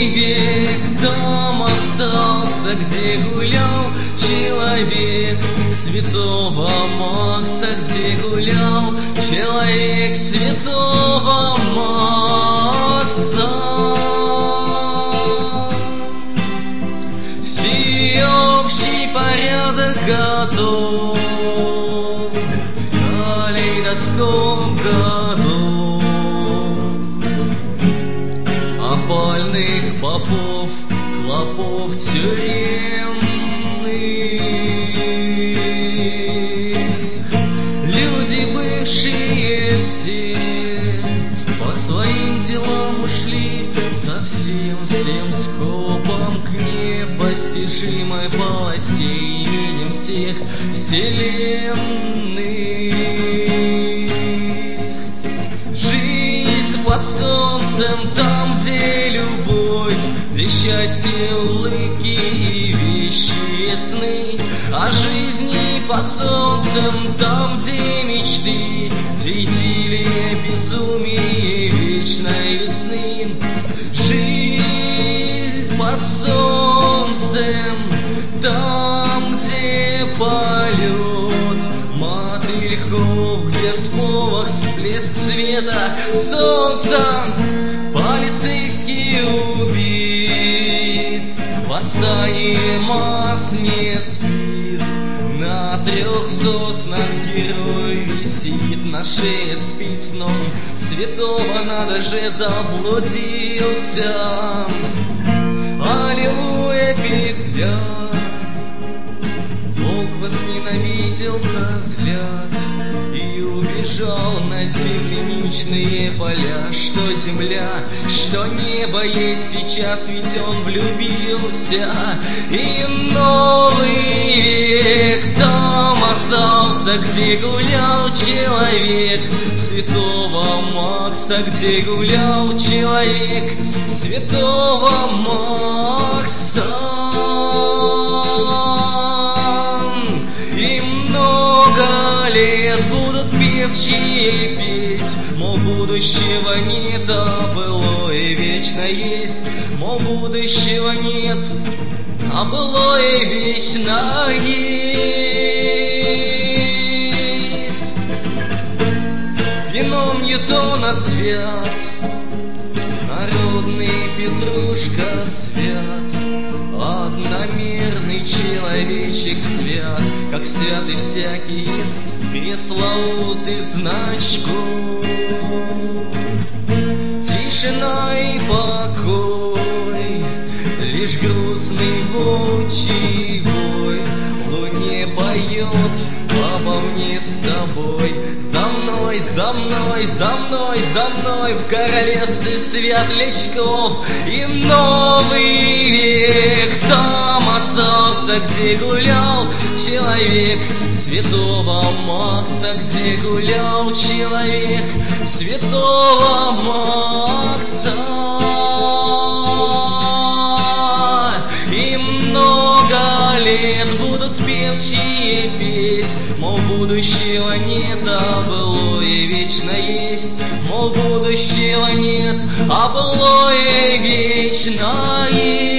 век там остался, где гулял человек святого Макса, где гулял человек святого Макса. Всеобщий порядок готов, калейдоскоп готов, опальных попов, клопов тюремных. Люди, бывшие все, по своим делам ушли совсем всем скопом к непостижимой полосе именем всех вселенных. Жизнь под солнцем там, где любовь, где счастье, улыбки и вещи сны. А жизни под солнцем там, где мечты, где идиллия, безумие вечной весны. Жизнь под солнцем там, где полет мотыльков, где сполох, всплеск света солнца, полицейский убит, восстание масс не спит. На 3 соснах герой висит, на шее спит сном святого, надо же заблудился. Аллилуйя, петля. Бог возненавидел взгляд и убежал на земляничные поля. Что земля, что небо есть сейчас, ведь он влюбился. И новый век там остался, где гулял человек святого Макса, где гулял человек святого Макса. И много лет будут певчие петь, мол, будущего нет, а былое вечно есть. Мол, будущего нет, а былое вечно есть. Вином Ньютона свят, народный Петрушка свят, одномерный человечек свят, как свят и всякий из пресловутых значков. Тишина и покой, лишь грустный волчий вой луне поет обо мне с тобой. За мной, за мной, за мной, за мной в королевстве светлячков. И новый век там остался, где гулял человек святого Макса, где гулял человек святого Макса. И много лет будут певчие петь, мол, будущего нет, а былое вечно есть. Мол, будущего нет, а былое вечно есть.